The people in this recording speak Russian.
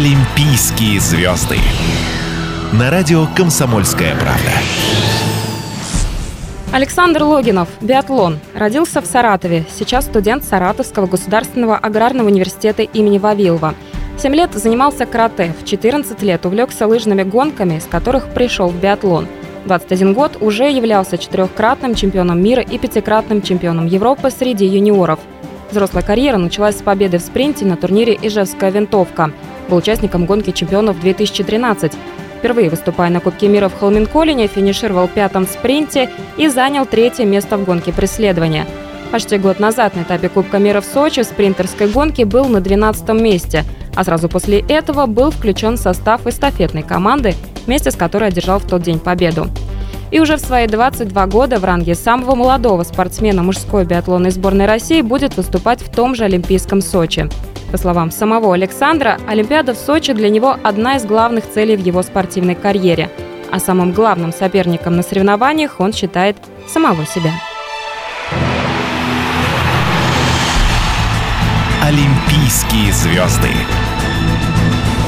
Олимпийские звезды. На радио «Комсомольская правда». Александр Логинов, биатлон. Родился в Саратове. Сейчас студент Саратовского государственного аграрного университета имени Вавилова. 7 лет занимался карате. В 14 лет увлекся лыжными гонками, из которых пришел в биатлон. В 21 год уже являлся 4-кратным чемпионом мира и 5-кратным чемпионом Европы среди юниоров. Взрослая карьера началась с победы в спринте на турнире «Ижевская винтовка». Был участником гонки чемпионов 2013. Впервые выступая на Кубке мира в Холменколлине, финишировал 5-м в спринте и занял 3-е место в гонке преследования. Почти год назад на этапе Кубка мира в Сочи в спринтерской гонке был на 12-м месте, а сразу после этого был включен в состав эстафетной команды, вместе с которой одержал в тот день победу. И уже в свои 22 года в ранге самого молодого спортсмена мужской биатлонной сборной России будет выступать в том же Олимпийском Сочи. По словам самого Александра, Олимпиада в Сочи для него одна из главных целей в его спортивной карьере. А самым главным соперником на соревнованиях он считает самого себя. Олимпийские звезды.